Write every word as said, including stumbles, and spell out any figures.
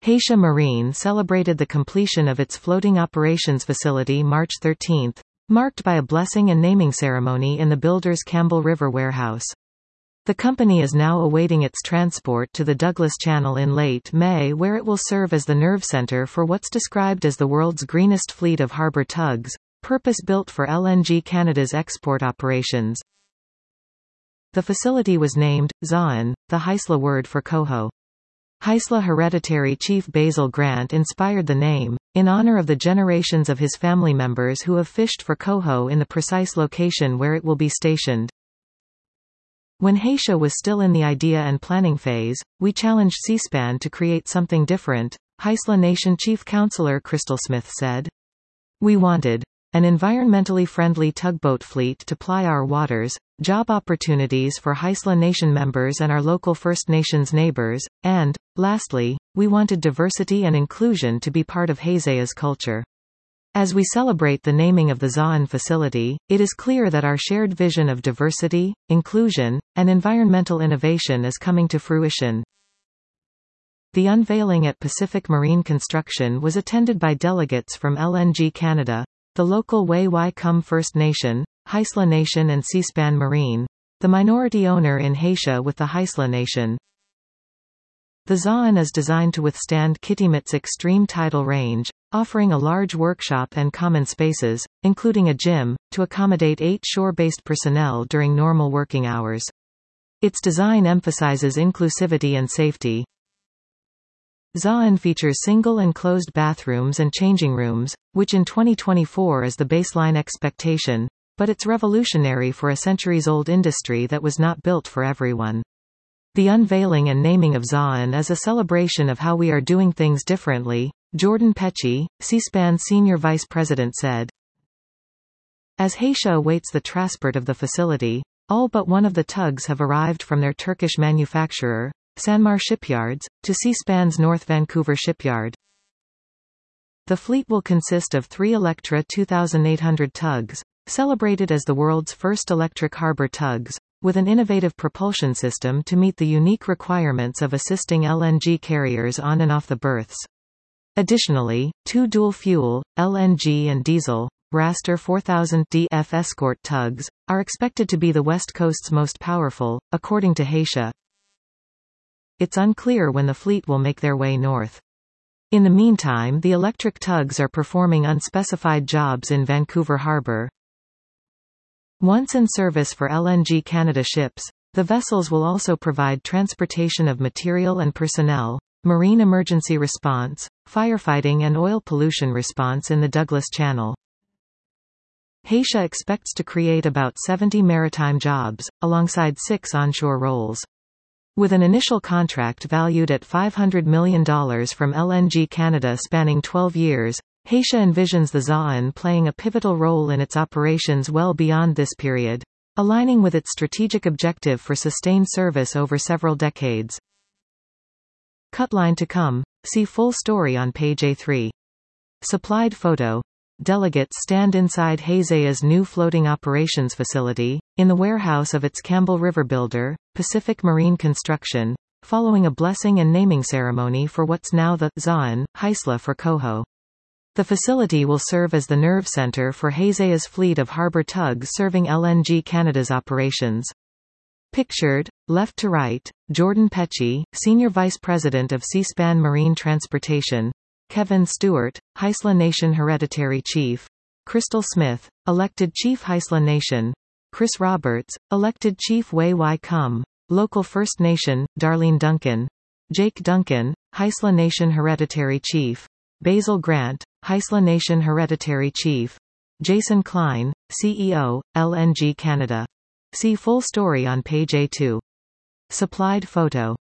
Haisha Marine celebrated the completion of its floating operations facility March thirteenth, marked by a blessing and naming ceremony in the builder's Campbell River warehouse. The company is now awaiting its transport to the Douglas Channel in late May, where it will serve as the nerve center for what's described as the world's greenest fleet of harbor tugs, purpose-built for L N G Canada's export operations. The facility was named Zaan, the Haisla word for coho. Haisla Hereditary Chief Basil Grant inspired the name, in honor of the generations of his family members who have fished for coho in the precise location where it will be stationed. When Haisha was still in the idea and planning phase, we challenged Seaspan to create something different, Haisla Nation Chief Counselor Crystal Smith said. We wanted an environmentally friendly tugboat fleet to ply our waters, job opportunities for Haisla Nation members and our local First Nations neighbors, and, lastly, we wanted diversity and inclusion to be part of Haizea's culture. As we celebrate the naming of the Zaan facility, it is clear that our shared vision of diversity, inclusion, and environmental innovation is coming to fruition. The unveiling at Pacific Marine Construction was attended by delegates from L N G Canada, the local Wai-Wai-Kum First Nation, Haisla Nation and Seaspan Marine, the minority owner in Haisha with the Haisla Nation. The Zaan is designed to withstand Kitimit's extreme tidal range, offering a large workshop and common spaces, including a gym, to accommodate eight shore-based personnel during normal working hours. Its design emphasizes inclusivity and safety. Zaan features single and closed bathrooms and changing rooms, which in twenty twenty-four is the baseline expectation, but it's revolutionary for a centuries-old industry that was not built for everyone. The unveiling and naming of Zaan is a celebration of how we are doing things differently, Jordan Pecci, Seaspan Senior Vice President said. As Haisha awaits the transport of the facility, all but one of the tugs have arrived from their Turkish manufacturer, Sanmar Shipyards, to Seaspan's North Vancouver shipyard. The fleet will consist of three Electra twenty-eight hundred tugs, celebrated as the world's first electric harbor tugs, with an innovative propulsion system to meet the unique requirements of assisting L N G carriers on and off the berths. Additionally, two dual-fuel, L N G and diesel, Raster four thousand D F escort tugs, are expected to be the West Coast's most powerful, according to Haisha. It's unclear when the fleet will make their way north. In the meantime, the electric tugs are performing unspecified jobs in Vancouver Harbour. Once in service for L N G Canada ships, the vessels will also provide transportation of material and personnel, marine emergency response, firefighting and oil pollution response in the Douglas Channel. Haisha expects to create about seventy maritime jobs, alongside six onshore roles. With an initial contract valued at five hundred million dollars from L N G Canada spanning twelve years, Haisha envisions the Zaan playing a pivotal role in its operations well beyond this period, aligning with its strategic objective for sustained service over several decades. Cutline to come. See full story on page A three. Supplied photo. Delegates stand inside Haizea's new floating operations facility, in the warehouse of its Campbell River builder, Pacific Marine Construction, following a blessing and naming ceremony for what's now the Zaan, Haisla for coho. The facility will serve as the nerve center for Haizea's fleet of harbor tugs serving L N G Canada's operations. Pictured, left to right, Jordan Pecci, Senior Vice President of Seaspan Marine Transportation, Kevin Stewart, Haisla Nation Hereditary Chief, Crystal Smith, Elected Chief Haisla Nation, Chris Roberts, Elected Chief Wai-Wai-Kum, Local First Nation, Darlene Duncan, Jake Duncan, Haisla Nation Hereditary Chief, Basil Grant, Haisla Nation Hereditary Chief, Jason Klein, C E O, L N G Canada. See full story on page A two. Supplied photo.